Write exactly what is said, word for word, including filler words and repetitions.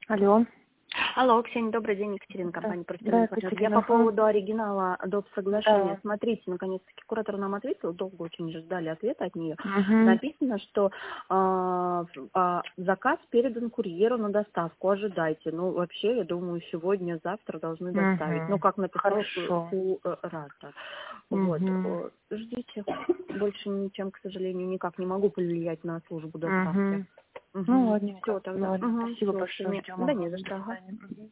Алло. Алло, Ксения, добрый день, Екатерина, Да, компания да, «Профессиональный партнер». Я Екатерина. по Ага. поводу оригинала доп. Соглашения. Да. Смотрите, наконец-таки куратор нам ответил, долго очень ждали ответа от нее. Угу. Написано, что а, а, заказ передан курьеру на доставку, ожидайте. Ну, вообще, я думаю, сегодня-завтра должны доставить. Ну, Угу. как написал Хорошо. куратор. Вот. Угу. О, Ждите. Больше ничем, к сожалению, никак не могу повлиять на службу доставки. Угу. Ну, Угу. ладненько. Все тогда. Ладно, Угу. спасибо Все, большое. Ждем. да Ага. не за До что. Ага. свидания. Мгм.